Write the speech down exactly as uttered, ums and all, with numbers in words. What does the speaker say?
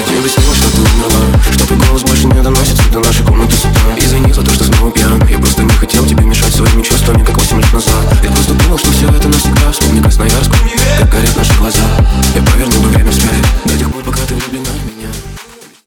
Мне бы снилось, что ты умерла, что твой голос больше не доносится до нашей комнаты сюда. Извини за то, что снова пьян, я просто не хотел тебе мешать своими чувствами, как восемь лет назад.